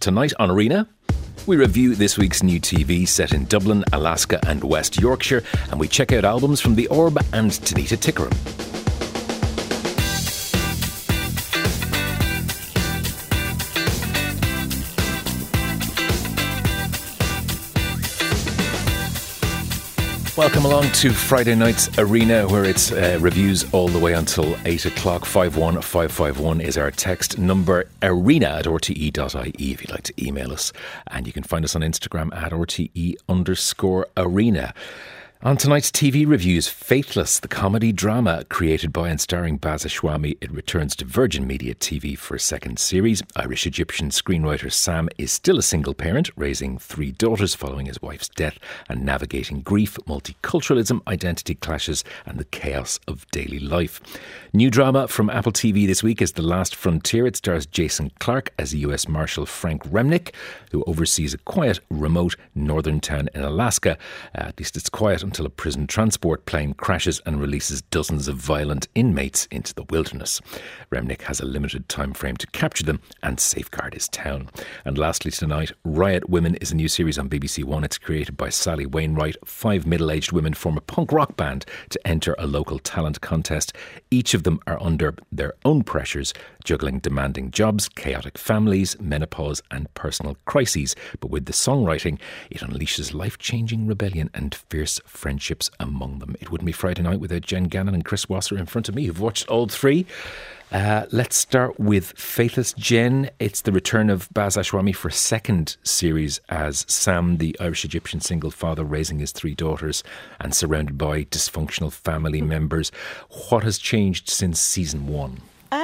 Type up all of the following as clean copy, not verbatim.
Tonight on Arena, we review this week's new TV set in Dublin, Alaska and West Yorkshire, and we check out albums from The Orb and Tanita Tikaram. Welcome along to Friday night's Arena, where it's reviews all the way until 8 o'clock. 51551 is our text number. arena@rte.ie if you'd like to email us. And you can find us on Instagram at @RTE_arena. On tonight's TV reviews, Faithless, the comedy drama created by and starring Baz Ashwami. It returns to Virgin Media TV for a second series. Irish-Egyptian screenwriter Sam is still a single parent, raising 3 daughters following his wife's death and navigating grief, multiculturalism, identity clashes and the chaos of daily life. New drama from Apple TV this week is The Last Frontier. It stars Jason Clarke as US Marshal Frank Remnick, who oversees a quiet, remote northern town in Alaska. At least it's quiet until a prison transport plane crashes and releases dozens of violent inmates into the wilderness. Remnick has a limited time frame to capture them and safeguard his town. And lastly tonight, Riot Women is a new series on BBC One. It's created by Sally Wainwright. 5 middle-aged women form a punk rock band to enter a local talent contest. Each of them are under their own pressures, juggling demanding jobs, chaotic families, menopause and personal crises. But with the songwriting, it unleashes life-changing rebellion and fierce friendships among them. It wouldn't be Friday night without Jen Gannon and Chris Wasser in front of me, who've watched all 3. Let's start with Faithless. Jen, it's the return of Baz Ashwami for a second series as Sam, the Irish-Egyptian single father raising his 3 daughters and surrounded by dysfunctional family members. What has changed since season 1?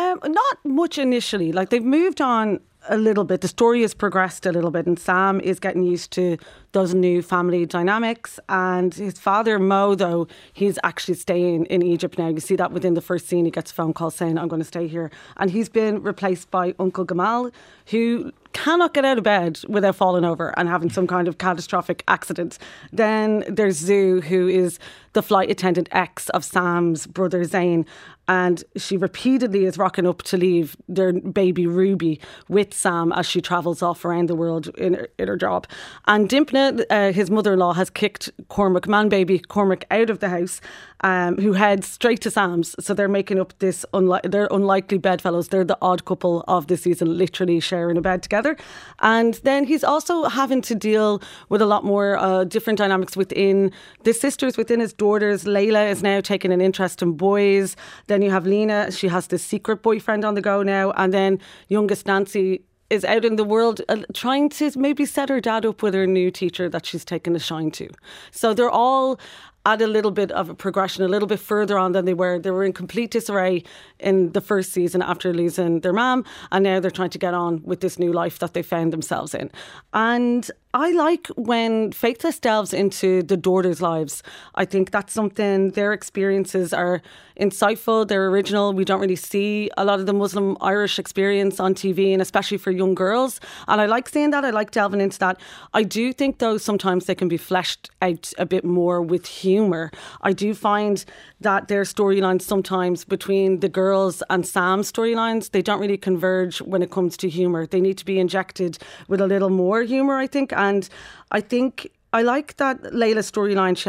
Not much initially. Like, they've moved on a little bit. The story has progressed a little bit and Sam is getting used to those new family dynamics. And his father, Mo, though, he's actually staying in Egypt now. You see that within the first scene. He gets a phone call saying, I'm going to stay here. And he's been replaced by Uncle Gamal, who cannot get out of bed without falling over and having some kind of catastrophic accident. Then there's Zoo, who is the flight attendant ex of Sam's brother Zayn, and she repeatedly is rocking up to leave their baby Ruby with Sam as she travels off around the world in her job. And Dimpna, his mother-in-law, has kicked Cormac, man-baby Cormac, out of the house, who heads straight to Sam's. So they're making up this, they're unlikely bedfellows. They're the odd couple of the season, literally sharing a bed together. And then he's also having to deal with a lot more different dynamics within the sisters, within his daughters. Layla is now taking an interest in boys. Then you have Lena, she has this secret boyfriend on the go now. And then youngest Nancy is out in the world trying to maybe set her dad up with her new teacher that she's taken a shine to. So they're all at a little bit of a progression, a little bit further on than they were. They were in complete disarray in the first season after losing their mum, and now they're trying to get on with this new life that they found themselves in. And I like when Faithless delves into the daughters' lives. I think that's something, their experiences are insightful, they're original. We don't really see a lot of the Muslim Irish experience on TV, and especially for young girls. And I like seeing that, I like delving into that. I do think, though, sometimes they can be fleshed out a bit more with humour. I do find that their storylines sometimes between the girls and Sam's storylines, they don't really converge when it comes to humour. They need to be injected with a little more humour, I think. And I think I like that Layla's storyline.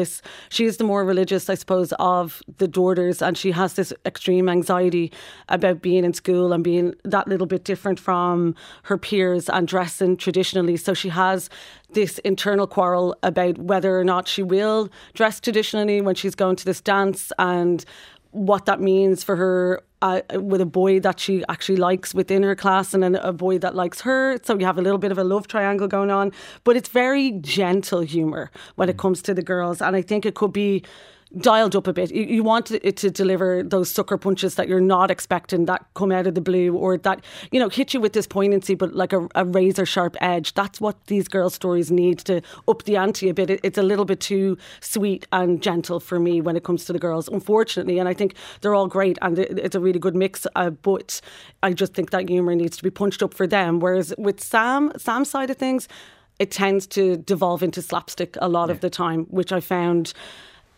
She is the more religious, I suppose, of the daughters, and she has this extreme anxiety about being in school and being that little bit different from her peers and dressing traditionally. So she has this internal quarrel about whether or not she will dress traditionally when she's going to this dance, and what that means for her with a boy that she actually likes within her class and then a boy that likes her. So you have a little bit of a love triangle going on. But it's very gentle humour when it comes to the girls. And I think it could be dialed up a bit. You want it to deliver those sucker punches that you're not expecting, that come out of the blue, or that, you know, hit you with this poignancy but like a razor sharp edge. That's what these girls' stories need to up the ante a bit. It's a little bit too sweet and gentle for me when it comes to the girls, unfortunately, and I think they're all great and it's a really good mix, but I just think that humour needs to be punched up for them. Whereas with Sam's side of things, it tends to devolve into slapstick a lot of the time, which I found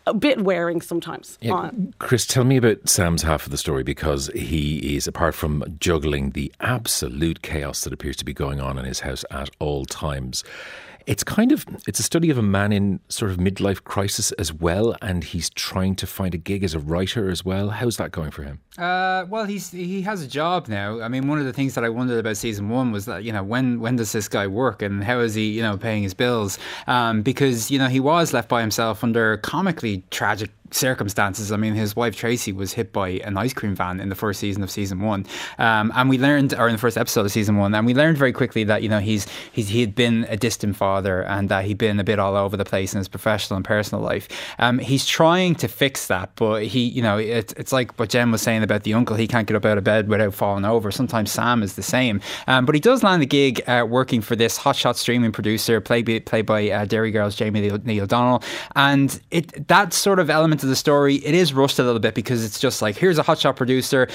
a bit wearing sometimes. Yeah. Chris, tell me about Sam's half of the story, because he is, apart from juggling the absolute chaos that appears to be going on in his house at all times, it's a study of a man in sort of midlife crisis as well, and he's trying to find a gig as a writer as well. How's that going for him? Well, he has a job now. I mean, one of the things that I wondered about season 1 was that, when does this guy work and how is he, paying his bills? Because, he was left by himself under comically tragic circumstances. I mean, his wife Tracy was hit by an ice cream van in the first season of season 1, and we learned, or in the first episode of season 1, and we learned very quickly that he had been a distant father and that he'd been a bit all over the place in his professional and personal life. He's trying to fix that, but it's like what Jen was saying about the uncle. He can't get up out of bed without falling over. Sometimes Sam is the same, but he does land a gig working for this hotshot streaming producer played by Derry Girls' Jamie Lee O'Donnell, and that sort of element of the story, it is rushed a little bit, because it's just like, here's a hotshot producer,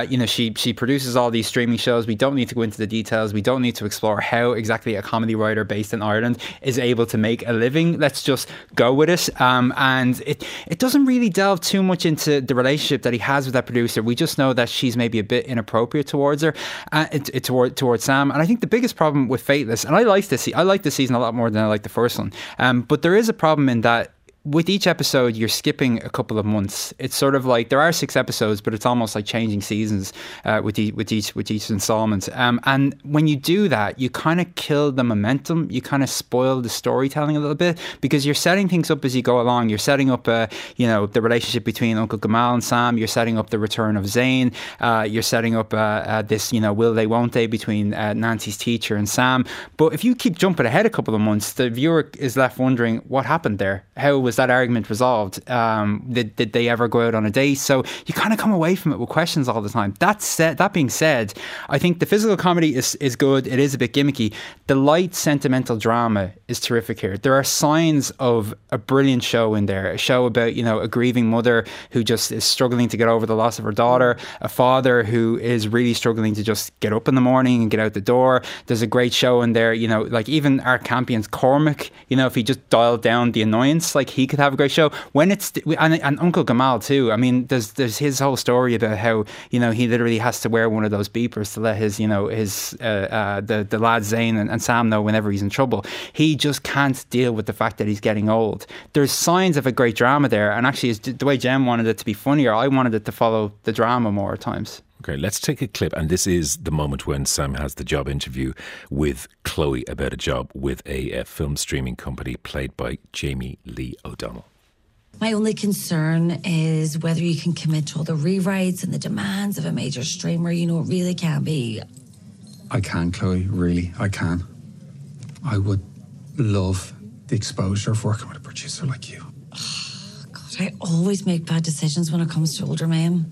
she produces all these streaming shows. We don't need to go into the details. We don't need to explore how exactly a comedy writer based in Ireland is able to make a living. Let's just go with it. And it doesn't really delve too much into the relationship that he has with that producer. We just know that she's maybe a bit inappropriate towards her, towards Sam. And I think the biggest problem with Fateless, and I like this season a lot more than I like the first one, but there is a problem in that with each episode, you're skipping a couple of months. It's sort of like there are 6 episodes, but it's almost like changing seasons with each installment. And when you do that, you kind of kill the momentum. You kind of spoil the storytelling a little bit, because you're setting things up as you go along. You're setting up, the relationship between Uncle Gamal and Sam. You're setting up the return of Zane. You're setting up this, will they, won't they, between Nancy's teacher and Sam. But if you keep jumping ahead a couple of months, the viewer is left wondering what happened there. How was that argument resolved? Did they ever go out on a date? So you kind of come away from it with questions all the time. That being said, I think the physical comedy is good. It is a bit gimmicky. The light sentimental drama is terrific here. There are signs of a brilliant show in there. A show about, a grieving mother who just is struggling to get over the loss of her daughter. A father who is really struggling to just get up in the morning and get out the door. There's a great show in there, like even Art Campion's Cormac, if he just dialed down the annoyance, like he could have a great show. When it's and Uncle Gamal too. I mean, there's his whole story about how he literally has to wear one of those beepers to let his the lad Zane and Sam know whenever he's in trouble. He just can't deal with the fact that he's getting old. There's signs of a great drama there, and actually, the way Jem wanted it to be funnier, I wanted it to follow the drama more at times. Okay, let's take a clip, and this is the moment when Sam has the job interview with Chloe about a job with a film streaming company played by Jamie Lee O'Donnell. My only concern is whether you can commit to all the rewrites and the demands of a major streamer. It really can be. I can, Chloe, really, I can. I would love the exposure of working with a producer like you. Oh, God, I always make bad decisions when it comes to older men.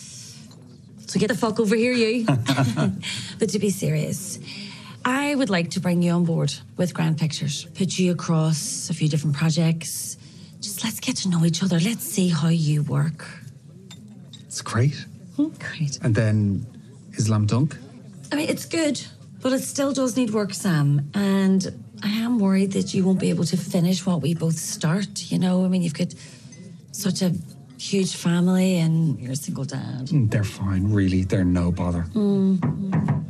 So get the fuck over here, you. But to be serious, I would like to bring you on board with Grand Pictures. Put you across a few different projects. Just let's get to know each other. Let's see how you work. It's great. Great. And then Islam Dunk? I mean, it's good, but it still does need work, Sam. And I am worried that you won't be able to finish what we both start, I mean, you've got such a huge family and you're a single dad. They're fine, really. They're no bother. Mm-hmm.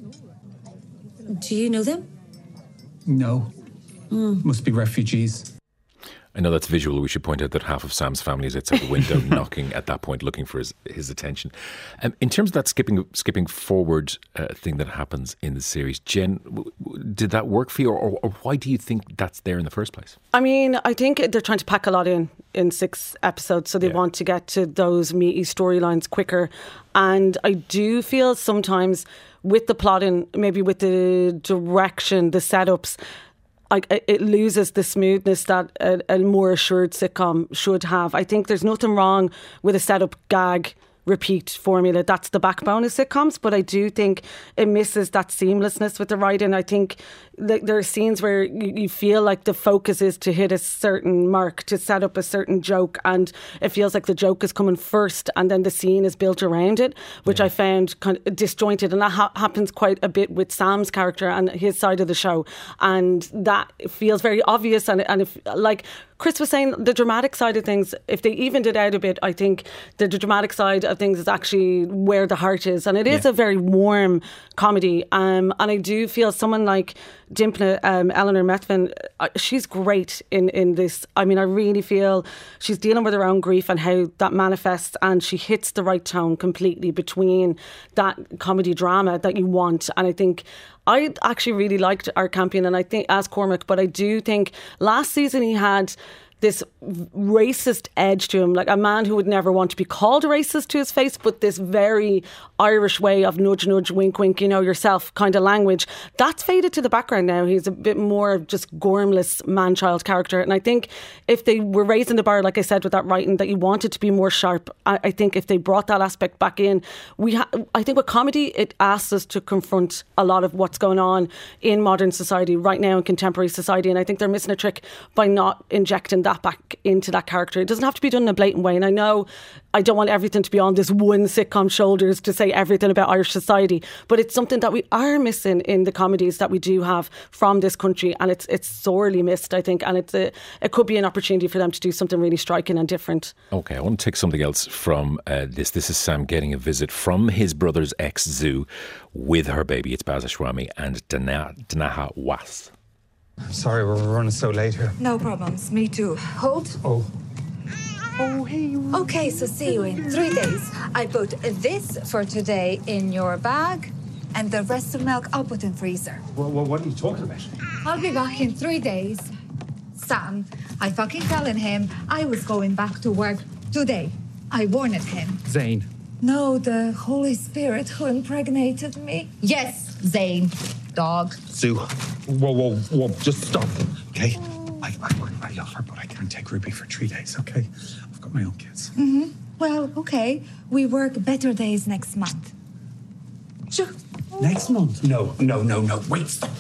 Do you know them? No. Must be refugees. I know that's visual. We should point out that half of Sam's family is outside the window knocking at that point, looking for his attention. In terms of that skipping forward thing that happens in the series, Jen, did that work for you, or why do you think that's there in the first place? I mean, I think they're trying to pack a lot in 6 episodes, so they want to get to those meaty storylines quicker. And I do feel sometimes with the plotting, maybe with the direction, the setups, it loses the smoothness that a more assured sitcom should have. I think there's nothing wrong with a setup gag repeat formula. That's the backbone of sitcoms, but I do think it misses that seamlessness with the writing. I think there are scenes where you feel like the focus is to hit a certain mark, to set up a certain joke, and it feels like the joke is coming first and then the scene is built around it, which I found kind of disjointed, and that happens quite a bit with Sam's character and his side of the show, and that feels very obvious. And if, like Chris was saying, the dramatic side of things, if they evened it out a bit, I think the dramatic side of things is actually where the heart is, and it is a very warm comedy. And I do feel someone like Dimpna, Eleanor Methven, she's great in this. I mean, I really feel she's dealing with her own grief and how that manifests, and she hits the right tone completely between that comedy drama that you want. And I think I actually really liked our Campion, and I think as Cormac, but I do think last season he had this racist edge to him, like a man who would never want to be called a racist to his face, but this very Irish way of nudge, nudge, wink, wink, you know yourself kind of language. That's faded to the background now. He's a bit more just gormless man-child character. And I think if they were raising the bar, like I said, with that writing, that you wanted to be more sharp, I think if they brought that aspect back in, I think with comedy, it asks us to confront a lot of what's going on in modern society right now, in contemporary society. And I think they're missing a trick by not injecting that back into that character. It doesn't have to be done in a blatant way, and I know I don't want everything to be on this one sitcom shoulders to say everything about Irish society, but it's something that we are missing in the comedies that we do have from this country, and it's sorely missed, I think, and it could be an opportunity for them to do something really striking and different. Okay, I want to take something else from this. This is Sam getting a visit from his brother's ex-zoo with her baby. It's Bazashwami and Danaha Was. Sorry, we're running so late here. No problems. Me too. Hold. Oh, hey. Okay, so see you in 3 days. I put this for today in your bag, and the rest of milk I'll put in freezer. What are you talking about? I'll be back in 3 days. Sam, I fucking telling him I was going back to work today. I warned him. Zane. No, the Holy Spirit who impregnated me. Yes, Zane. Dog. Sue. Whoa, just stop, okay? I love her, but I can't take Ruby for 3 days, okay? I've got my own kids. Mm-hmm. Well, okay. We work better days next month. Sure. Next month? No. Wait, stop.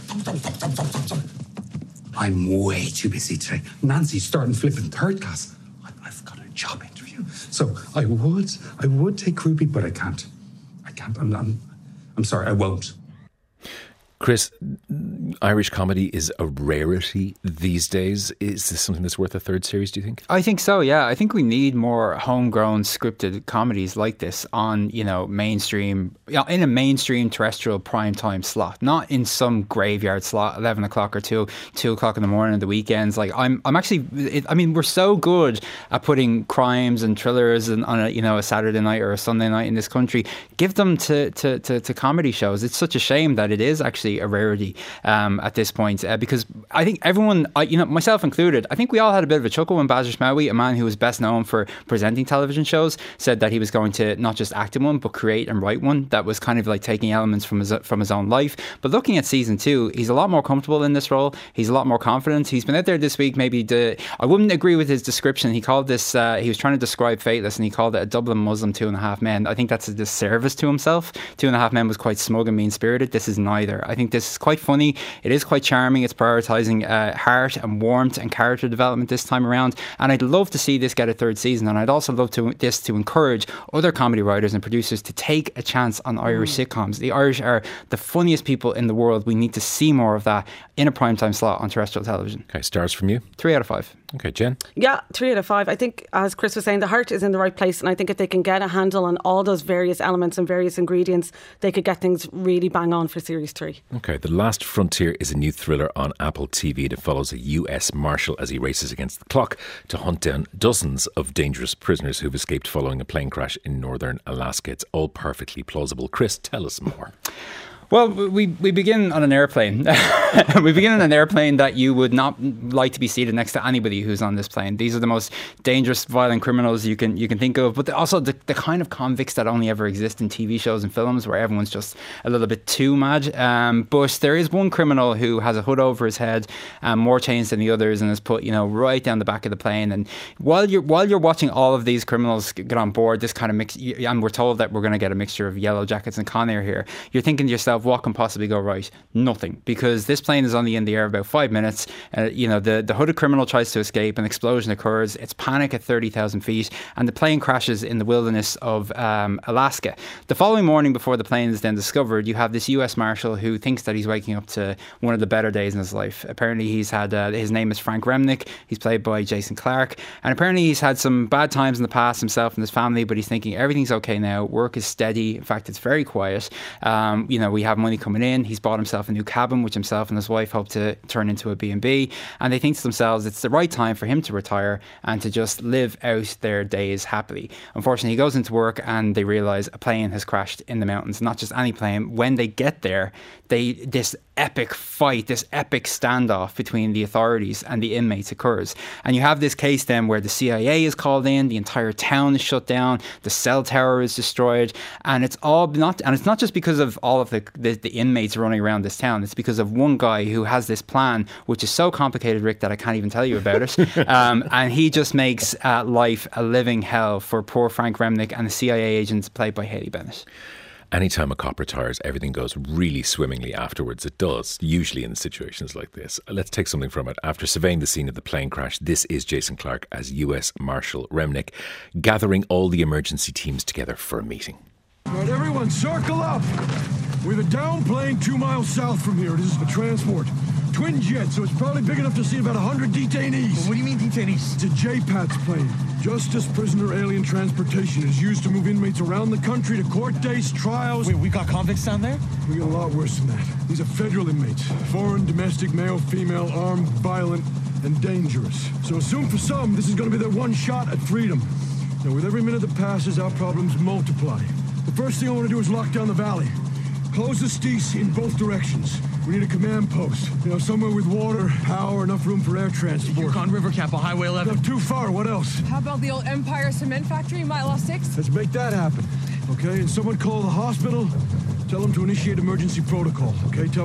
I'm way too busy today. Nancy's starting flipping third class. I've got a job interview. So I would take Ruby, but I can't. I'm sorry, I won't. Chris, Irish comedy is a rarity these days. Is this something that's worth a third series, do you think? I think so, yeah. I think we need more homegrown scripted comedies like this on, mainstream, in a mainstream terrestrial primetime slot, not in some graveyard slot, 11 o'clock or 2 o'clock in the morning at the weekends. Like, I'm actually, we're so good at putting crimes and thrillers on a Saturday night or a Sunday night in this country. Give them to comedy shows. It's such a shame that it is actually a rarity at this point, because I think everyone, myself included, I think we all had a bit of a chuckle when Basil Shmawi, a man who was best known for presenting television shows, said that he was going to not just act in one but create and write one that was kind of like taking elements from his own life. But looking at season 2, he's a lot more comfortable in this role. He's a lot more confident. He's been out there this week. I wouldn't agree with his description. He called this, he was trying to describe Fateless, and he called it a Dublin Muslim 2.5 Men. I think that's a disservice to himself. 2.5 Men was quite smug and mean-spirited. This is neither. I think this is quite funny. It is quite charming. It's prioritising heart and warmth and character development this time around. And I'd love to see this get a third season. And I'd also love to encourage other comedy writers and producers to take a chance on Irish sitcoms. The Irish are the funniest people in the world. We need to see more of that in a primetime slot on terrestrial television. Okay, stars from you? 3 out of 5. Okay, Jen? Yeah, 3 out of 5. I think, as Chris was saying, the heart is in the right place, and I think if they can get a handle on all those various elements and various ingredients, they could get things really bang on for Series 3. Okay, The Last Frontier is a new thriller on Apple TV that follows a US Marshal as he races against the clock to hunt down dozens of dangerous prisoners who've escaped following a plane crash in northern Alaska. It's all perfectly plausible. Chris, tell us more. Well, we begin on an airplane. We begin on an airplane that you would not like to be seated next to anybody who's on this plane. These are the most dangerous, violent criminals you can think of, but also the kind of convicts that only ever exist in TV shows and films where everyone's just a little bit too mad. But there is one criminal who has a hood over his head, more chains than the others, and is put, right down the back of the plane. And while you're watching all of these criminals get on board, this kind of mix, and we're told that we're going to get a mixture of Yellow Jackets and Con Air here, you're thinking to yourself, what can possibly go right? Nothing, because this plane is only in the air about 5 minutes. The hooded criminal tries to escape, an explosion occurs, it's panic at 30,000 feet, and the plane crashes in the wilderness of Alaska. The following morning, before the plane is then discovered, you have this US Marshal who thinks that he's waking up to one of the better days in his life. Apparently he's had, his name is Frank Remnick, he's played by Jason Clarke, and apparently he's had some bad times in the past himself and his family, but he's thinking everything's okay now, work is steady, in fact it's very quiet. We have money coming in, he's bought himself a new cabin which himself and his wife hope to turn into a B&B, and they think to themselves it's the right time for him to retire and to just live out their days happily. Unfortunately, he goes into work and they realise a plane has crashed in the mountains. Not just any plane. When they get there, this epic fight, this epic standoff between the authorities and the inmates occurs. And you have this case then where the CIA is called in, the entire town is shut down, the cell tower is destroyed, and it's not just because of all of the inmates running around this town. It's because of one guy who has this plan, which is so complicated, Rick, that I can't even tell you about it. And he just makes life a living hell for poor Frank Remnick and the CIA agents played by Haley Bennett. Anytime a cop retires, everything goes really swimmingly afterwards. It does, usually in situations like this. Let's take something from it. After surveying the scene of the plane crash, this is Jason Clarke as US Marshal Remnick, gathering all the emergency teams together for a meeting. All right, everyone, circle up. We have a down plane 2 miles south from here. This is a transport. Twin jet, so it's probably big enough to seat about 100 detainees. Well, what do you mean detainees? It's a JPATS plane. Justice Prisoner Alien Transportation is used to move inmates around the country to court dates, trials. Wait, we got convicts down there? We got a lot worse than that. These are federal inmates. Foreign, domestic, male, female, armed, violent, and dangerous. So assume for some, this is going to be their one shot at freedom. Now, with every minute that passes, our problems multiply. The first thing I want to do is lock down the valley. Close the stees in both directions. We need a command post. Somewhere with water, power, enough room for air transport. Yukon River Cap on Highway 11. Not too far, what else? How about the old Empire Cement Factory, mile 6? Let's make that happen, okay? And someone call the hospital. Tell them to initiate emergency protocol, okay? Tell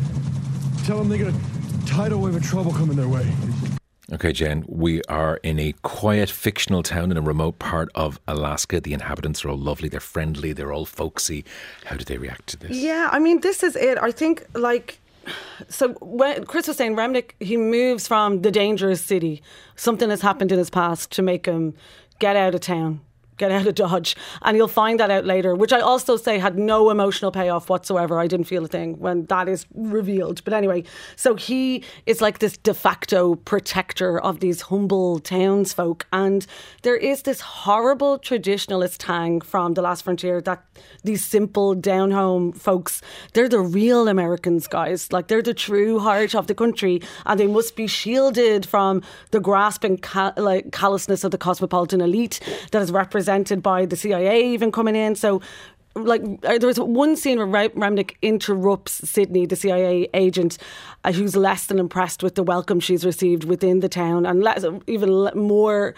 them they got a tidal wave of trouble coming their way. Okay, Jen, we are in a quiet fictional town in a remote part of Alaska. The inhabitants are all lovely, they're friendly, they're all folksy. How do they react to this? Yeah, I mean, this is it. I think, so when Chris was saying Remnick, he moves from the dangerous city. Something has happened in his past to make him get out of town, get out of Dodge. And you'll find that out later, which I also say had no emotional payoff whatsoever. I didn't feel a thing when that is revealed. But anyway, so he is like this de facto protector of these humble townsfolk. And there is this horrible traditionalist tang from The Last Frontier that these simple down-home folks, they're the real Americans, guys. Like, they're the true heart of the country, and they must be shielded from the grasping callousness of the cosmopolitan elite that is represented by the CIA even coming in. So there was one scene where Remnick interrupts Sydney, the CIA agent, who's less than impressed with the welcome she's received within the town, and even more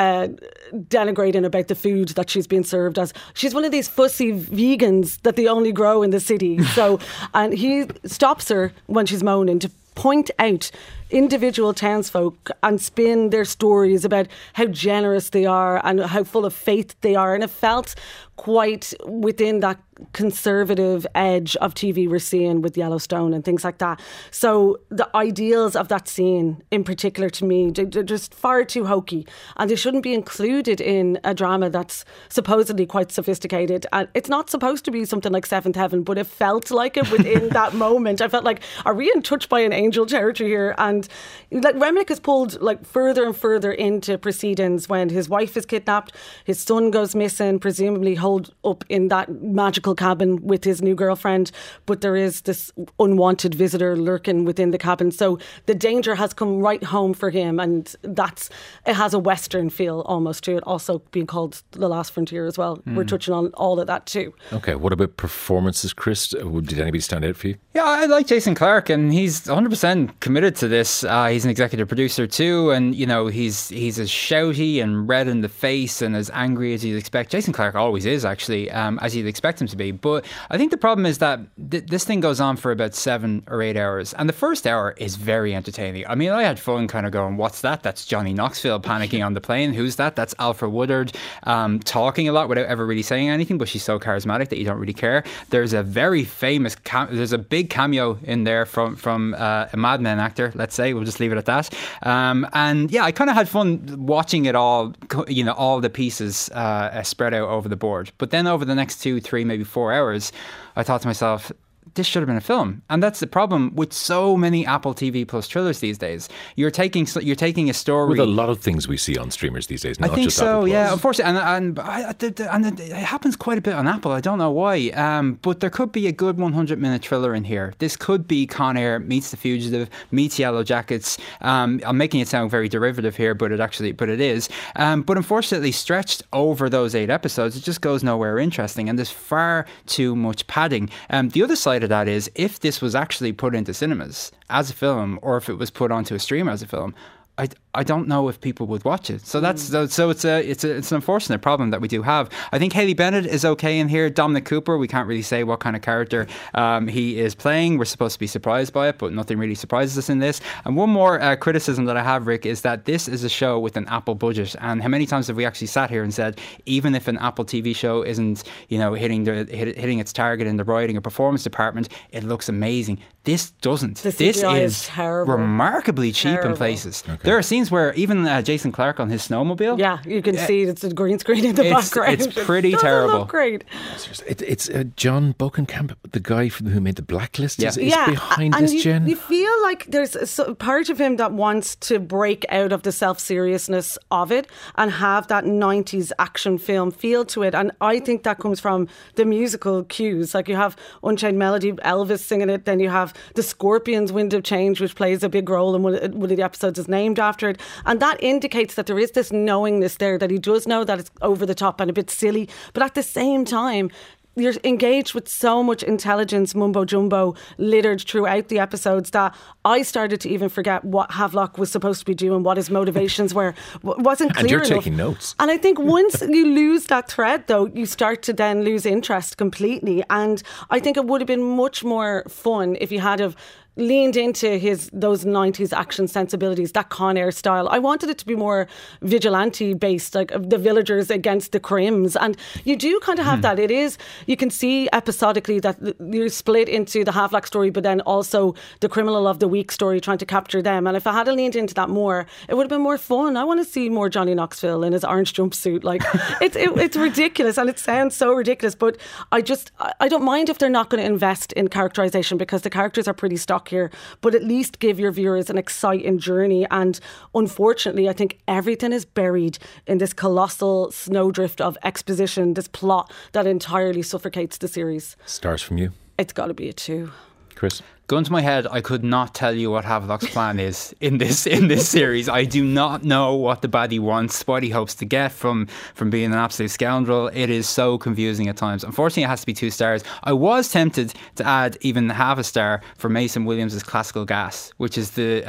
denigrating about the food that she's being served as. She's one of these fussy vegans that they only grow in the city. And he stops her when she's moaning to point out individual townsfolk and spin their stories about how generous they are and how full of faith they are. And it felt quite within that conservative edge of TV we're seeing with Yellowstone and things like that. So the ideals of that scene in particular, to me, they're just far too hokey, and they shouldn't be included in a drama that's supposedly quite sophisticated. And it's not supposed to be something like Seventh Heaven, but it felt like it within that moment. I felt like, are we in touch by an angel territory here? And And like Remnick is pulled like further and further into proceedings when his wife is kidnapped, his son goes missing, presumably holed up in that magical cabin with his new girlfriend, but there is this unwanted visitor lurking within the cabin. So the danger has come right home for him, and it has a Western feel almost to it, also being called The Last Frontier as well. We're touching on all of that too. Okay, what about performances, Chris? Did anybody stand out for you? Yeah, I like Jason Clarke, and he's 100% committed to this. He's an executive producer too, and you know he's as shouty and red in the face and as angry as you'd expect. Jason Clarke always is, actually, as you'd expect him to be. But I think the problem is that this thing goes on for about 7 or 8 hours, and the first hour is very entertaining. I mean, I had fun kind of going, "What's that?" That's Johnny Knoxville panicking on the plane. Who's that? That's Alfre Woodard talking a lot without ever really saying anything, but she's so charismatic that you don't really care. There's a very famous there's a big cameo in there from a Mad Men actor, let's say. We'll just leave it at that. And yeah, I kind of had fun watching it all, you know, all the pieces spread out over the board. But then over the next 2, 3, maybe 4 hours, I thought to myself, this should have been a film. And that's the problem with so many Apple TV Plus thrillers these days. You're taking a story. With a lot of things we see on streamers these days, not I think just so, Apple Plus. yeah. Unfortunately, and it happens quite a bit on Apple. I don't know why. But there could be a good 100-minute thriller in here. This could be Con Air meets The Fugitive, meets Yellow Jackets. I'm making it sound very derivative here, but it is. But unfortunately, stretched over those 8 episodes, it just goes nowhere interesting. And there's far too much padding. The other side of that is, if this was actually put into cinemas as a film, or if it was put onto a stream as a film, I don't know if people would watch it. So it's an unfortunate problem that we do have. I think Haley Bennett is okay in here. Dominic Cooper, we can't really say what kind of character he is playing. We're supposed to be surprised by it, but nothing really surprises us in this. And one more criticism that I have, Rick, is that this is a show with an Apple budget. And how many times have we actually sat here and said, even if an Apple TV show isn't, you know, hitting its target in the writing or performance department, it looks amazing. This doesn't. This is terrible. Remarkably cheap in places. Okay. There are scenes where even Jason Clarke on his snowmobile. Yeah, you can see it's a green screen in the background. It's pretty terrible. Look great. It's John Bokenkamp, the guy who made The Blacklist, is behind and this, Jen. You feel like there's a part of him that wants to break out of the self-seriousness of it and have that 90s action film feel to it. And I think that comes from the musical cues. Like you have Unchained Melody, Elvis singing it, then you have the Scorpions' Wind of Change, which plays a big role in one of the episodes is named after it. And that indicates that there is this knowingness there, that he does know that it's over the top and a bit silly. But at the same time, you're engaged with so much intelligence, mumbo jumbo, littered throughout the episodes that I started to even forget what Havelock was supposed to be doing, what his motivations were. Wasn't clear enough. And you're taking notes. And I think once you lose that thread, though, you start to then lose interest completely. And I think it would have been much more fun if you had leaned into those 90s action sensibilities, that Con Air style. I wanted it to be more vigilante based, like the villagers against the crims. And you do kind of have that. It is, you can see episodically that you're split into the Havelock story, but then also the criminal of the week story, trying to capture them. And if I had leaned into that more, it would have been more fun. I want to see more Johnny Knoxville in his orange jumpsuit. Like it's ridiculous, and it sounds so ridiculous, but I don't mind if they're not going to invest in characterization, because the characters are pretty stock here, but at least give your viewers an exciting journey. And unfortunately, I think everything is buried in this colossal snowdrift of exposition, this plot that entirely suffocates the series. Stars from you? It's got to be a 2. Chris? Gun to my head, I could not tell you what Havelock's plan is in this series. I do not know what the baddie wants, what he hopes to get from being an absolute scoundrel. It is so confusing at times. Unfortunately, it has to be 2 stars. I was tempted to add even half a star for Mason Williams' Classical Gas, which is the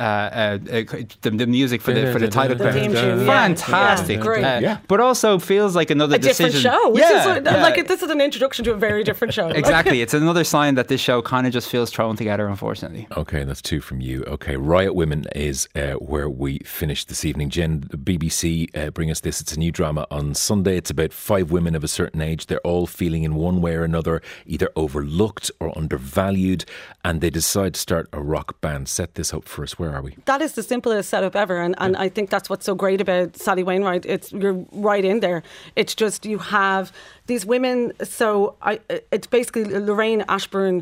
music for the title credits. Fantastic. But also feels like another decision. Different show. Like this is an introduction to a very different show. Exactly. It's another sign that this show kind of just feels thrown together, unfortunately. Okay, that's 2 from you. Okay, Riot Women is where we finished this evening. Jen, the BBC bring us this. It's a new drama on Sunday. It's about 5 women of a certain age. They're all feeling in one way or another either overlooked or undervalued, and they decide to start a rock band. Set this up for us. Where are we? That is the simplest setup ever, and I think that's what's so great about Sally Wainwright. You're right in there. It's just you have these women. So it's basically Lorraine Ashburn.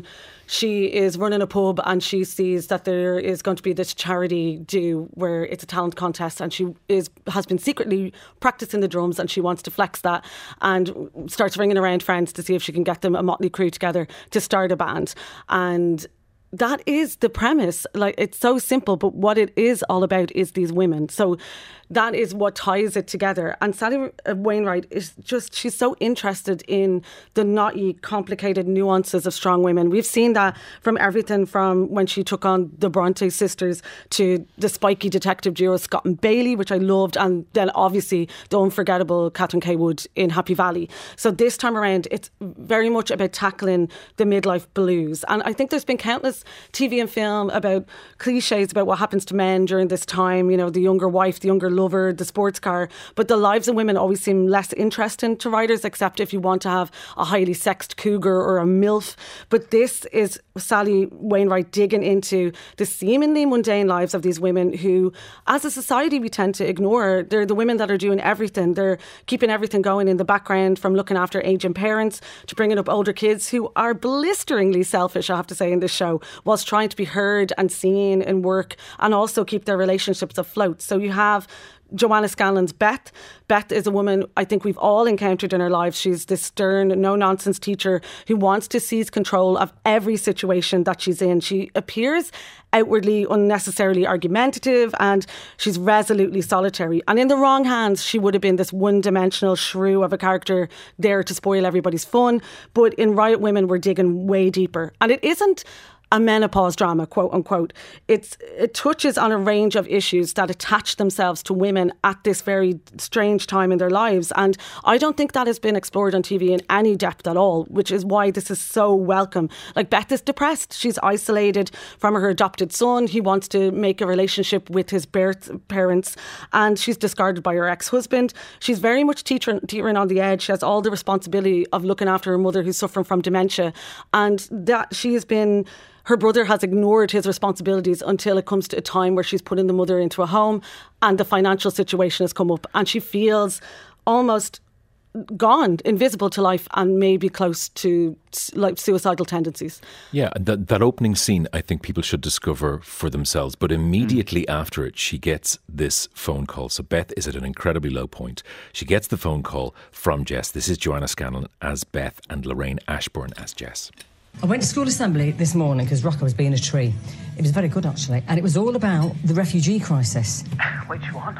she is running a pub and she sees that there is going to be this charity do where it's a talent contest, and she has been secretly practicing the drums, and she wants to flex that and starts ringing around friends to see if she can get them a motley crew together to start a band. And that is the premise. Like, it's so simple, but what it is all about is these women. So that is what ties it together. And Sally Wainwright is just, she's so interested in the knotty, complicated nuances of strong women. We've seen that from everything from when she took on the Bronte sisters to the spiky detective duo Scott and Bailey, which I loved, and then obviously the unforgettable Catherine K. Wood in Happy Valley. So this time around, it's very much about tackling the midlife blues. And I think there's been countless TV and film about cliches about what happens to men during this time, you know, the younger wife, the younger lover, the sports car, but the lives of women always seem less interesting to writers, except if you want to have a highly sexed cougar or a MILF. But this is Sally Wainwright digging into the seemingly mundane lives of these women who, as a society, we tend to ignore. They're the women that are doing everything. They're keeping everything going in the background, from looking after aging parents to bringing up older kids who are blisteringly selfish, I have to say, in this show, whilst trying to be heard and seen in work and also keep their relationships afloat. So you have Joanna Scanlon's Beth. Beth is a woman I think we've all encountered in our lives. She's this stern, no-nonsense teacher who wants to seize control of every situation that she's in. She appears outwardly unnecessarily argumentative, and she's resolutely solitary. And in the wrong hands, she would have been this one-dimensional shrew of a character there to spoil everybody's fun. But in Riot Women, we're digging way deeper. And it isn't a menopause drama, quote unquote. It touches on a range of issues that attach themselves to women at this very strange time in their lives. And I don't think that has been explored on TV in any depth at all, which is why this is so welcome. Like, Beth is depressed. She's isolated from her adopted son. He wants to make a relationship with his birth parents, and she's discarded by her ex-husband. She's very much teetering on the edge. She has all the responsibility of looking after her mother who's suffering from dementia, and that she has been... Her brother has ignored his responsibilities until it comes to a time where she's putting the mother into a home and the financial situation has come up, and she feels almost gone, invisible to life, and maybe close to like suicidal tendencies. Yeah, that opening scene, I think people should discover for themselves. But immediately after it, she gets this phone call. So Beth is at an incredibly low point. She gets the phone call from Jess. This is Joanna Scanlon as Beth and Lorraine Ashburn as Jess. I went to school assembly this morning because Rocco was being a tree. It was very good, actually. And it was all about the refugee crisis. Which one?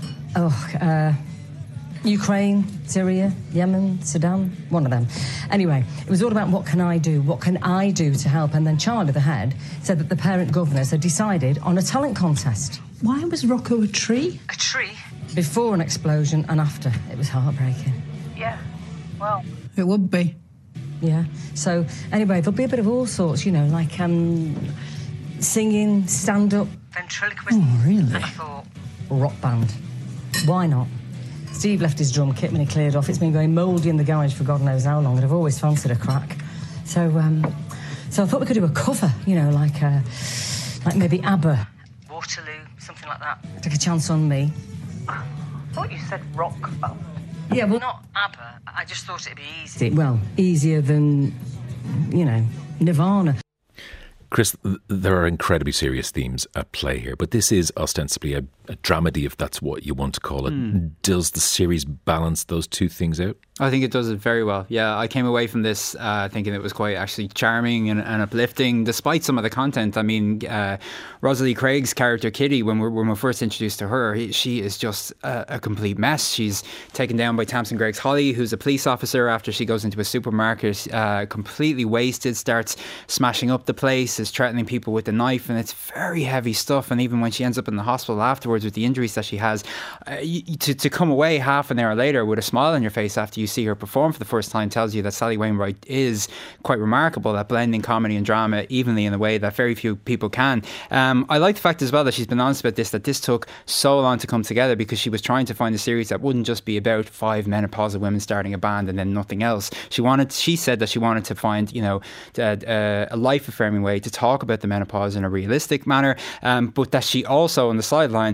Ukraine, Syria, Yemen, Sudan, one of them. Anyway, it was all about what can I do to help? And then Charlie, the head, said that the parent governors had decided on a talent contest. Why was Rocco a tree? A tree? Before an explosion and after. It was heartbreaking. Yeah, well... It would be. Yeah. So, anyway, there'll be a bit of all sorts, you know, like singing, stand-up, ventriloquism. Oh, really? And I thought, rock band. Why not? Steve left his drum kit when he cleared off. It's been going mouldy in the garage for God knows how long, and I've always fancied a crack. So I thought we could do a cover, you know, like maybe ABBA. Waterloo, something like that. Take a chance on me. I thought you said rock band. Yeah, well, not ABBA. I just thought it'd be easy. Well, easier than, you know, Nirvana. Chris, there are incredibly serious themes at play here, but this is ostensibly a dramedy, if that's what you want to call it. Does the series balance those two things out? I think it does it very well. Yeah, I came away from this thinking it was quite actually charming and uplifting, despite some of the content. I mean, Rosalie Craig's character Kitty, when we're first introduced to her, she is just a complete mess. She's taken down by Tamsin Gregg's Holly, who's a police officer, after she goes into a supermarket, completely wasted, starts smashing up the place, is threatening people with a knife, and it's very heavy stuff. And even when she ends up in the hospital afterwards with the injuries that she has, to come away half an hour later with a smile on your face after you see her perform for the first time tells you that Sally Wainwright is quite remarkable at blending comedy and drama evenly in a way that very few people can. I like the fact as well that she's been honest about this, that this took so long to come together because she was trying to find a series that wouldn't just be about 5 menopausal women starting a band and then nothing else. She said that she wanted to find, you know, a life affirming way to talk about the menopause in a realistic manner, but that she also on the sideline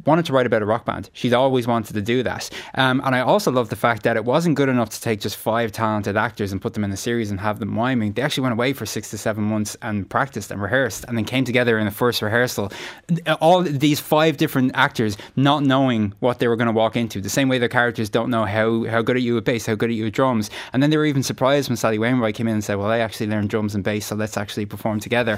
wanted to write about a rock band. She'd always wanted to do that. And I also love the fact that it wasn't good enough to take just 5 talented actors and put them in a series and have them miming. They actually went away for 6 to 7 months and practiced and rehearsed and then came together in the first rehearsal. All these 5 different actors not knowing what they were going to walk into. The same way their characters don't know how good are you at bass, how good are you at drums. And then they were even surprised when Sally Wainwright came in and said, well, I actually learned drums and bass, so let's actually perform together.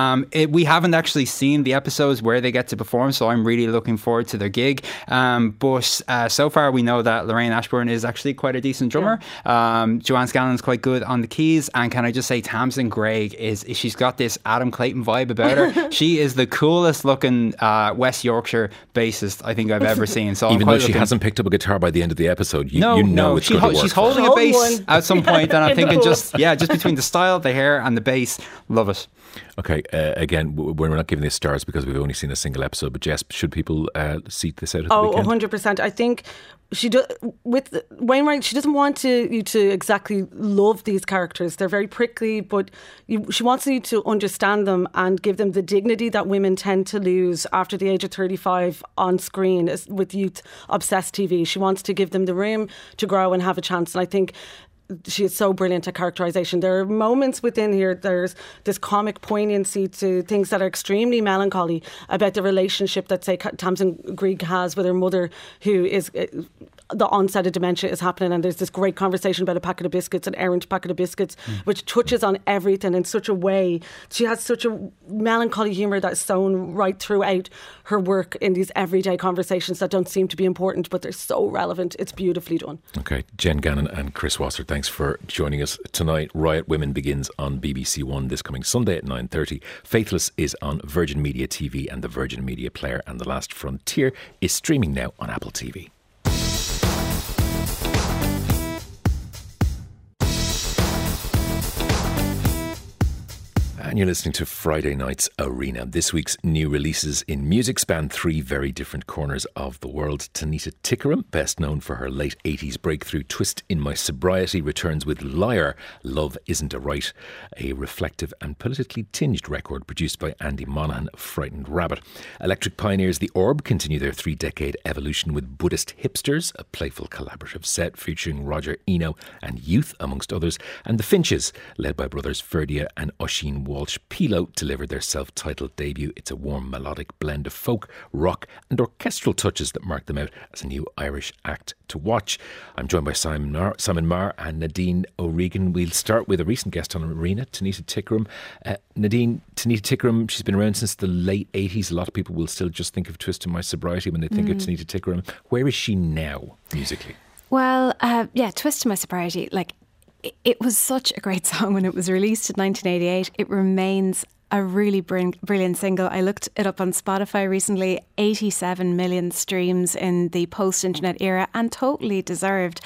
We haven't actually seen the episodes where they get to perform, so I'm really looking forward to their gig. But so far we know that Lorraine Ashburn is actually quite a decent drummer. Joanne Scanlon's quite good on the keys, and can I just say Tamsin Greig she's got this Adam Clayton vibe about her. She is the coolest looking West Yorkshire bassist I think I've ever seen. So even though she hasn't picked up a guitar by the end of the episode, you know it's going to work. She's holding a bass at some point, and I'm thinking just between the style, the hair and the bass, love it. Okay, again, we're not giving this stars because we've only seen a single episode, but Jess, should people seek this out at the weekend? 100%. I think she with Wainwright, she doesn't want you to exactly love these characters. They're very prickly, but she wants you to understand them and give them the dignity that women tend to lose after the age of 35 on screen with youth-obsessed TV. She wants to give them the room to grow and have a chance. And I think she is so brilliant at characterisation. There are moments within here, there's this comic poignancy to things that are extremely melancholy about the relationship that, say, Tamsin Greig has with her mother, who is the onset of dementia is happening, and there's this great conversation about a packet of biscuits, an errant packet of biscuits, which touches on everything in such a way. She has such a melancholy humour that's sewn right throughout her work in these everyday conversations that don't seem to be important, but they're so relevant. It's beautifully done. Okay, Jen Gannon and Chris Wasser, thanks for joining us tonight. Riot Women begins on BBC One this coming Sunday at 9:30. Faithless is on Virgin Media TV and the Virgin Media Player, and The Last Frontier is streaming now on Apple TV. And you're listening to Friday Night's Arena. This week's new releases in music span 3 very different corners of the world. Tanita Tikaram, best known for her late 80s breakthrough Twist in My Sobriety, returns with Liar, Love Isn't a Right, a reflective and politically tinged record produced by Andy Monaghan of Frightened Rabbit. Electric Pioneers The Orb continue their 3-decade evolution with Buddhist Hipsters, a playful collaborative set featuring Roger Eno and Youth, amongst others. And The Finches, led by brothers Ferdia and Oisin Walsh Pilo, delivered their self-titled debut. It's a warm melodic blend of folk, rock and orchestral touches that mark them out as a new Irish act to watch. I'm joined by Simon Marr and Nadine O'Regan. We'll start with a recent guest on Arena, Tanita Tikaram. Nadine, Tanita Tikaram, she's been around since the late 80s. A lot of people will still just think of Twist in My Sobriety when they think of Tanita Tikaram. Where is she now, musically? Well, Twist in My Sobriety, it was such a great song when it was released in 1988. It remains a really brilliant single. I looked it up on Spotify recently. 87 million streams in the post-internet era, and totally deserved.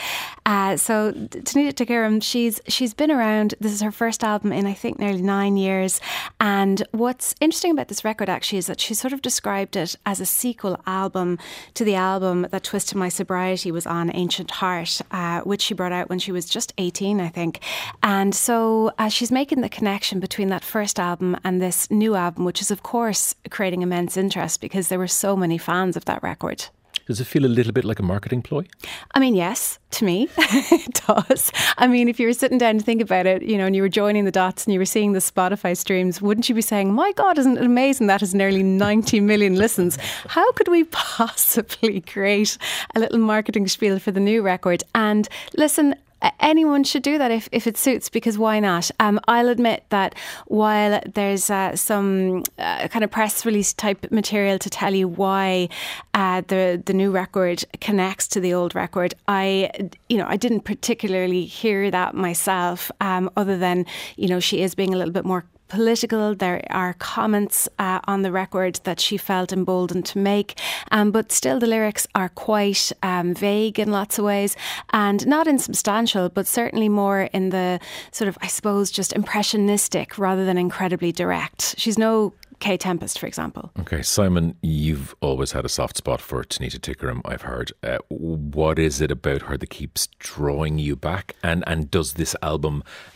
So Tanita Tikaram, she's been around. This is her first album in, I think, nearly 9 years. And what's interesting about this record actually is that she sort of described it as a sequel album to the album that Twist in My Sobriety was on, Ancient Heart, which she brought out when she was just 18, I think. And so she's making the connection between that first album and this new album, which is of course creating immense interest because there were so many fans of that record. Does it feel a little bit like a marketing ploy? I mean, yes, to me, it does. I mean, if you were sitting down to think about it, and you were joining the dots and you were seeing the Spotify streams, wouldn't you be saying, my God, isn't it amazing that has nearly 90 million listens? How could we possibly create a little marketing spiel for the new record? And listen, anyone should do that if it suits, because why not? I'll admit that while there's some kind of press release type material to tell you why the new record connects to the old record, I didn't particularly hear that myself, other than, she is being a little bit more political. There are comments on the record that she felt emboldened to make, but still the lyrics are quite vague in lots of ways, and not insubstantial, but certainly more in the sort of, I suppose, just impressionistic rather than incredibly direct. She's no Kay Tempest, for example. Okay, Simon, you've always had a soft spot for Tanita Tikaram, I've heard. What is it about her that keeps drawing you back? And does this album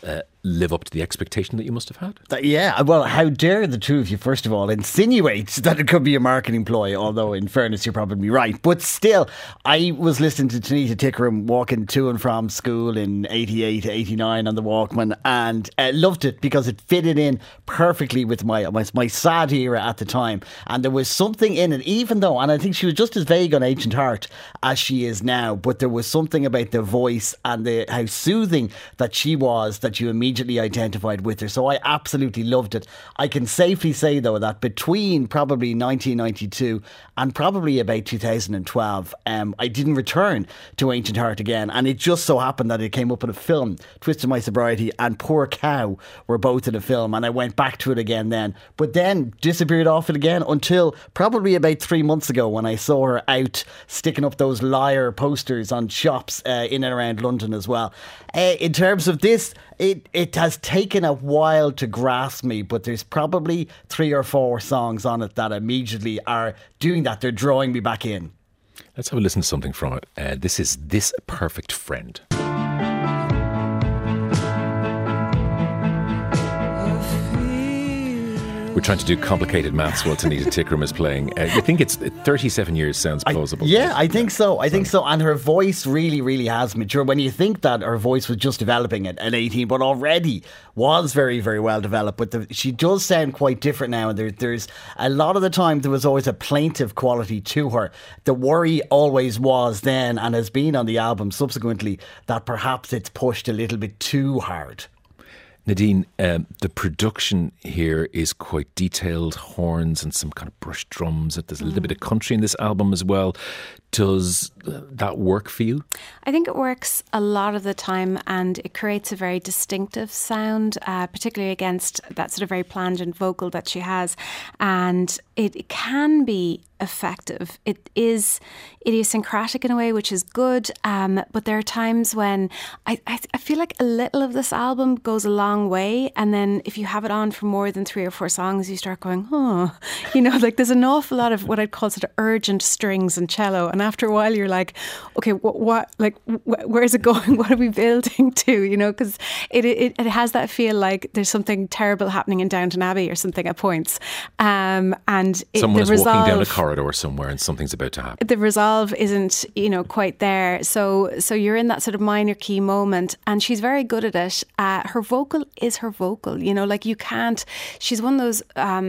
live up to the expectation that you must have had? Yeah, well, how dare the two of you, first of all, insinuate that it could be a marketing ploy, although in fairness, you're probably right. But still, I was listening to Tanita Tikaram walking to and from school in 88, 89 on the Walkman, and loved it because it fitted in perfectly with my sad era at the time. And there was something in it, even though, and I think she was just as vague on Ancient Heart as she is now, but there was something about the voice and how soothing that she was that you immediately identified with her. So I absolutely loved it. I can safely say, though, that between probably 1992 and probably about 2012, I didn't return to Ancient Heart again. And it just so happened that it came up in a film, Twisted My Sobriety and Poor Cow were both in a film. And I went back to it again then. But then disappeared off it again until probably about 3 months ago when I saw her out sticking up those Liar posters on shops in and around London as well. In terms of this, it has taken a while to grasp me, but there's probably 3 or 4 songs on it that immediately are doing that. They're drawing me back in. Let's have a listen to something from it. This is This Perfect Friend. We're trying to do complicated maths while Tanita Tikaram is playing. I think it's 37 years sounds plausible. I think so. I think so. And her voice really, really has matured. When you think that her voice was just developing at 18, but already was very, very well developed. But she does sound quite different now. And there's a lot of the time there was always a plaintive quality to her. The worry always was then, and has been on the album subsequently, that perhaps it's pushed a little bit too hard. Nadine, the production here is quite detailed, horns and some kind of brushed drums. There's a little bit of country in this album as well. Does that work for you? I think it works a lot of the time, and it creates a very distinctive sound, particularly against that sort of very plangent vocal that she has. And it can be effective. It is idiosyncratic in a way, which is good. But there are times when I feel like a little of this album goes a long way. And then if you have it on for more than 3 or 4 songs, you start going, like there's an awful lot of what I'd call sort of urgent strings and cello. And after a while, you're like, okay, where's it going? What are we building to? Because it has that feel like there's something terrible happening in Downton Abbey or something at points. Someone's walking down a corridor somewhere and something's about to happen. The resolve isn't, quite there. So you're in that sort of minor key moment, and she's very good at it. Her vocal is her vocal. You can't. She's one of those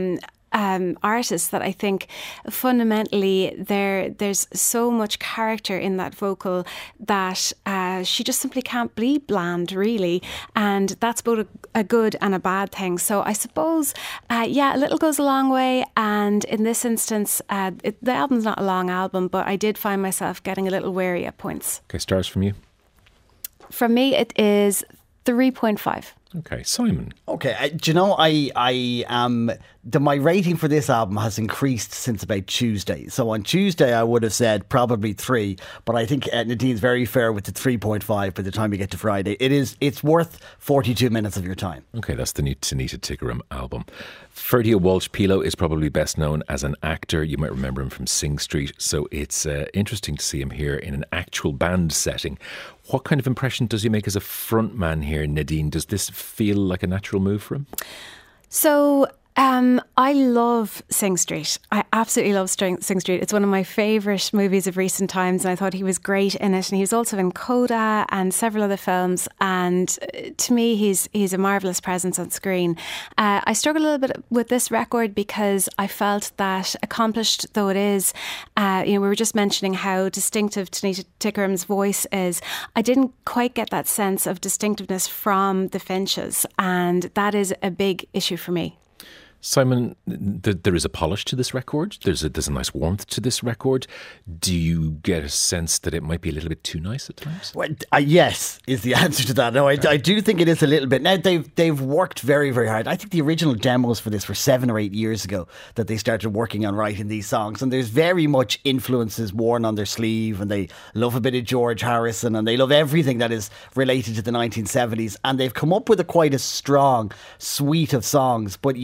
artists that I think fundamentally there's so much character in that vocal that she just simply can't be bland, really, and that's both a good and a bad thing. So I suppose a little goes a long way, and in this instance the album's not a long album, but I did find myself getting a little wary at points. Okay, stars from you. From me it is 3.5. Okay, Simon. Okay, do you know, I am my rating for this album has increased since about Tuesday. So on Tuesday I would have said probably 3, but I think Nadine's very fair with the 3.5 by the time you get to Friday. It's worth 42 minutes of your time. Okay, that's the new Tanita Tikaram album. Ferdia Walsh-Pilo is probably best known as an actor. You might remember him from Sing Street. So it's interesting to see him here in an actual band setting. What kind of impression does he make as a frontman here, Nadine? Does this feel like a natural move for him? So I love Sing Street. I absolutely love Sing Street. It's one of my favourite movies of recent times, and I thought he was great in it. And he was also in Coda and several other films. And to me, he's a marvellous presence on screen. I struggle a little bit with this record because I felt that, accomplished though it is, we were just mentioning how distinctive Tanita Tikaram's voice is. I didn't quite get that sense of distinctiveness from the Finches, and that is a big issue for me. Simon, there is a polish to this record. There's a nice warmth to this record. Do you get a sense that it might be a little bit too nice at times? Well, yes, is the answer to that. No, I do think it is a little bit. Now, they've worked very, very hard. I think the original demos for this were 7 or 8 years ago that they started working on writing these songs. And there's very much influences worn on their sleeve. And they love a bit of George Harrison. And they love everything that is related to the 1970s. And they've come up with quite a strong suite of songs. But you do get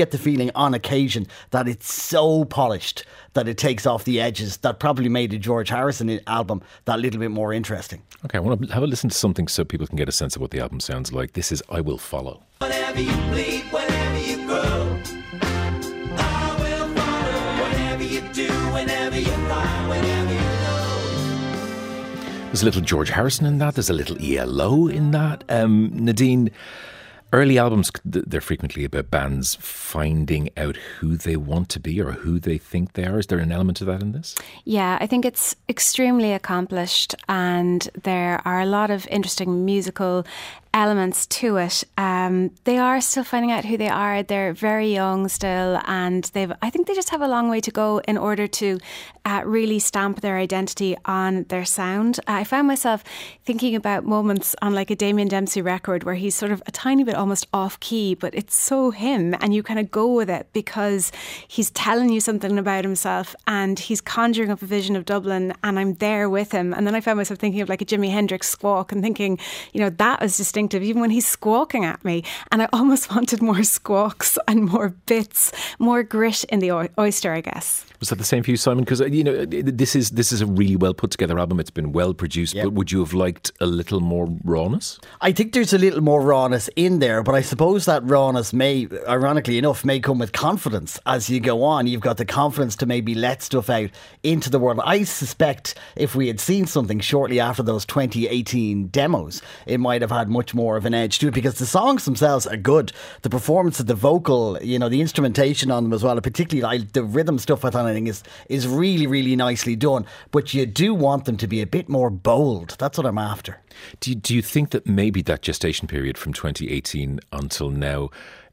get the feeling on occasion that it's so polished that it takes off the edges that probably made a George Harrison album that little bit more interesting. Okay, I want to have a listen to something so people can get a sense of what the album sounds like. This is I Will Follow. Whenever you bleed, whenever you grow, I will follow. Whatever you do, whenever you fly, whenever you know. There's a little George Harrison in that. There's a little ELO in that. Nadine, early albums, they're frequently about bands finding out who they want to be or who they think they are. Is there an element of that in this? Yeah, I think it's extremely accomplished, and there are a lot of interesting musical elements to it. They are still finding out who they are. They're very young still, and I think they just have a long way to go in order to really stamp their identity on their sound. I found myself thinking about moments on like a Damien Dempsey record where he's sort of a tiny bit almost off key, but it's so him, and you kind of go with it because he's telling you something about himself and he's conjuring up a vision of Dublin, and I'm there with him. And then I found myself thinking of like a Jimi Hendrix squawk and thinking, that was distinctive even when he's squawking at me, and I almost wanted more squawks and more bits, more grit in the oyster, I guess. Was that the same for you, Simon? Because this is a really well put together album. It's been well produced, but would you have liked a little more rawness? I think there's a little more rawness in there, but I suppose that rawness may, ironically enough, may come with confidence as you go on. You've got the confidence to maybe let stuff out into the world. I suspect if we had seen something shortly after those 2018 demos, it might have had much more of an edge to it, because the songs themselves are good. The performance of the vocal, the instrumentation on them as well, particularly like the rhythm stuff, I think is really, really nicely done. But you do want them to be a bit more bold. That's what I'm after. Do you think that maybe that gestation period from 2018 until now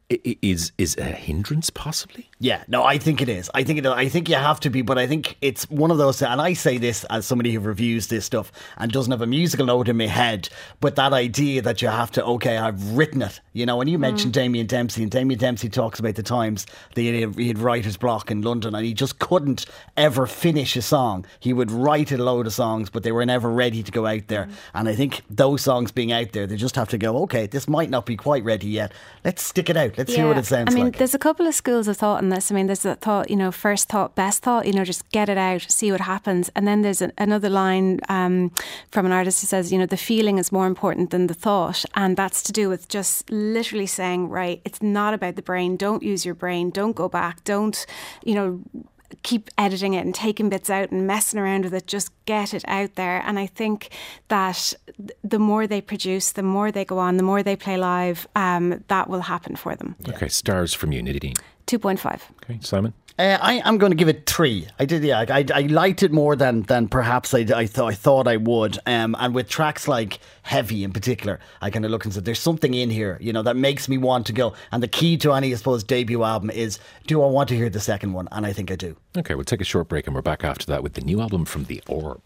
is a hindrance, possibly? Yeah, no, I think it is. I think you have to be, but I think it's one of those, and I say this as somebody who reviews this stuff and doesn't have a musical note in my head, but that idea that you have to, okay, I've written it. When you mentioned Damien Dempsey, and Damien Dempsey talks about the times that he had writer's block in London, and he just couldn't ever finish a song. He would write a load of songs, but they were never ready to go out there. And I think those songs being out there, they just have to go, okay, this might not be quite ready yet. Let's stick it out. Let's hear what it sounds like. There's a couple of schools of thought in this. There's that thought, first thought, best thought, just get it out, see what happens. And then there's another line from an artist who says, the feeling is more important than the thought. And that's to do with just literally saying, right, it's not about the brain. Don't use your brain. Don't go back. Don't, keep editing it and taking bits out and messing around with it. Just get it out there. And I think that the more they produce, the more they go on, the more they play live, that will happen for them. Okay, stars from you, Nadine. 2.5. Okay, Simon? I'm going to give it 3. I did, yeah. I liked it more than perhaps I thought I would. And with tracks like Heavy in particular, I kind of look and said, there's something in here, that makes me want to go. And the key to any, I suppose, debut album is, do I want to hear the second one? And I think I do. Okay, we'll take a short break and we're back after that with the new album from The Orb.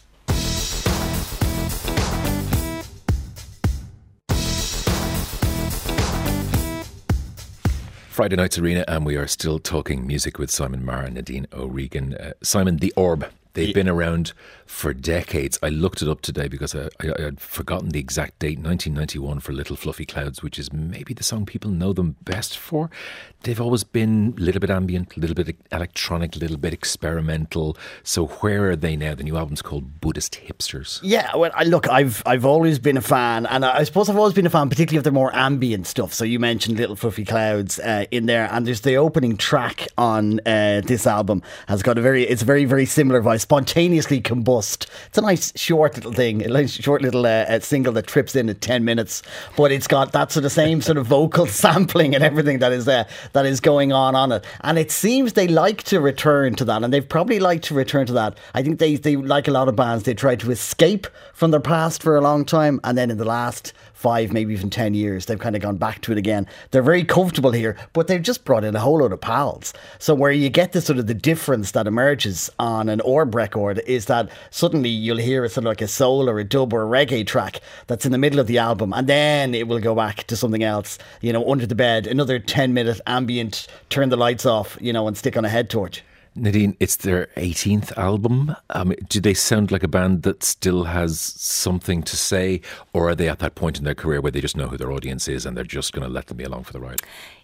Friday Night's Arena, and we are still talking music with Simon Marr and Nadine O'Regan. Simon, The Orb, they've been around for decades. I looked it up today because I had forgotten the exact date, 1991 for Little Fluffy Clouds, which is maybe the song people know them best for. They've always been a little bit ambient, a little bit electronic, a little bit experimental. So where are they now? The new album's called Buddhist Hipsters. Yeah, well, I've always been a fan, and I suppose I've always been a fan, particularly of the more ambient stuff. So you mentioned Little Fluffy Clouds in there, and there's the opening track on this album has got it's a very, very similar vibe. Spontaneously Combust. It's a nice short little thing, a nice short little single that trips in at 10 minutes, but it's got that sort of same sort of vocal sampling and everything that is going on it. And it seems they like to return to that, and they've probably liked to return to that. I think they like a lot of bands, they try to escape from their past for a long time, and then in the last 5, maybe even 10 years, they've kind of gone back to it again. They're very comfortable here, but they've just brought in a whole load of pals. So where you get the sort of the difference that emerges on an Orb record is that suddenly you'll hear a sort of like a soul or a dub or a reggae track that's in the middle of the album, and then it will go back to something else, under the bed, another 10-minute ambient, turn the lights off, and stick on a head torch. Nadine, it's their 18th album. Do they sound like a band that still has something to say, or are they at that point in their career where they just know who their audience is and they're just going to let them be along for the ride?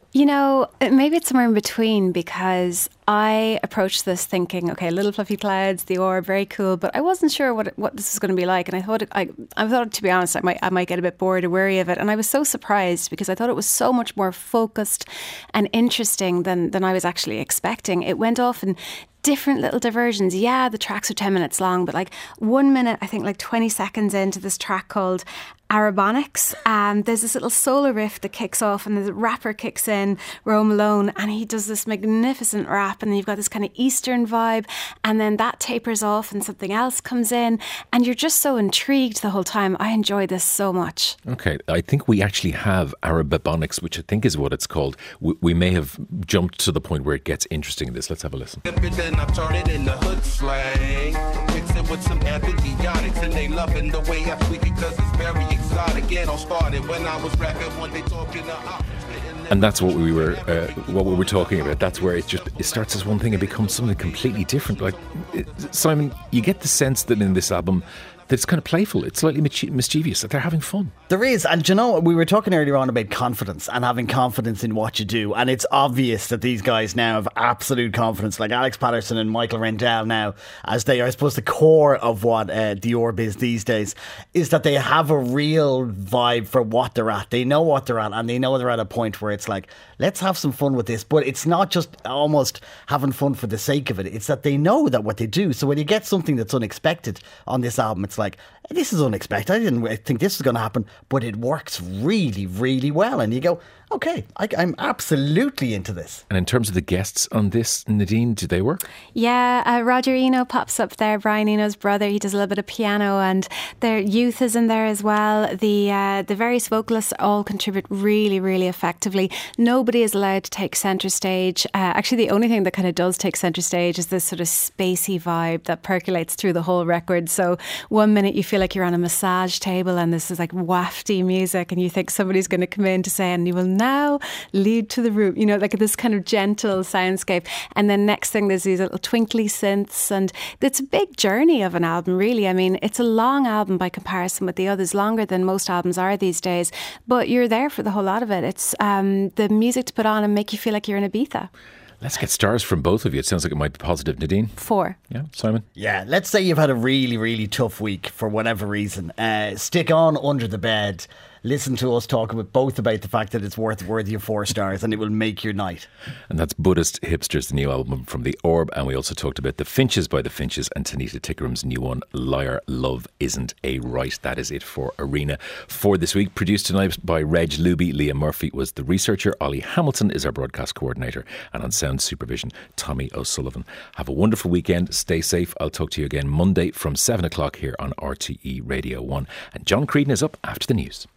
You know, maybe it's somewhere in between, because I approached this thinking, okay, little fluffy clouds, the orb, very cool, but I wasn't sure what this was going to be like, and I thought, to be honest, I might get a bit bored or weary of it, and I was so surprised because I thought it was so much more focused and interesting than I was actually expecting. It went off in different little diversions. Yeah, the tracks are 10 minutes long, but like 1 minute, I think like 20 seconds into this track called Arabonics, there's this little solo riff that kicks off, and the rapper kicks in, Rome Malone, and he does this magnificent rap, and then you've got this kind of Eastern vibe, and then that tapers off and something else comes in, and you're just so intrigued the whole time. I enjoy this so much. Okay, I think we actually have Arabonics, which I think is what it's called. We may have jumped to the point where it gets interesting in this. Let's have a listen. Then I turn it into hood slang. Mix it with some antibiotics, and they loving the way I tweak it, cause it's very exotic. It all started when I was rapping one day talking to And that's what we were talking about. That's where it starts as one thing and becomes something completely different. Like, Simon, you get the sense that in this album that it's kind of playful, it's slightly mischievous, that they're having fun. There is, and you know, we were talking earlier on about confidence and having confidence in what you do, and it's obvious that these guys now have absolute confidence, like Alex Patterson and Michael Rendell now, as they are, I suppose, the core of what the Orb is these days, is that they have a real vibe for what they're at. They know what they're at, and they know they're at a point where it's like, let's have some fun with this, but it's not just almost having fun for the sake of it, it's that they know that what they do. So when you get something that's unexpected on this album, it's like, this is unexpected, I didn't think this was going to happen, but it works really, really well, and you go, okay, I'm absolutely into this. And in terms of the guests on this, Nadine, do they work? Yeah, Roger Eno pops up there, Brian Eno's brother. He does a little bit of piano, and their youth is in there as well. The various vocalists all contribute really, really effectively. Nobody is allowed to take centre stage. Actually, the only thing that kind of does take centre stage is this sort of spacey vibe that percolates through the whole record. So 1 minute you feel like you're on a massage table and this is like wafty music, and you think somebody's going to come in to say, and you will now lead to the room, you know, like this kind of gentle soundscape, and then next thing there's these little twinkly synths, and it's a big journey of an album, really. I mean, it's a long album by comparison with the others, longer than most albums are these days, but you're there for the whole lot of it. It's the music to put on and make you feel like you're in Ibiza. Let's get stars from both of you. It sounds like it might be positive. Nadine? 4. Yeah, Simon? Yeah, let's say you've had a really, really tough week for whatever reason. Stick on Under the Bed. Listen to us talk both about the fact that it's worthy of 4 stars, and it will make your night. And that's Buddhist Hipsters, the new album from The Orb. And we also talked about The Finches by The Finches and Tanita Tickeram's new one, Liar, Love Isn't a Right. That is it for Arena for this week. Produced tonight by Reg Luby. Leah Murphy was the researcher. Ollie Hamilton is our broadcast coordinator. And on sound supervision, Tommy O'Sullivan. Have a wonderful weekend. Stay safe. I'll talk to you again Monday from 7 o'clock here on RTE Radio 1. And John Creedon is up after the news.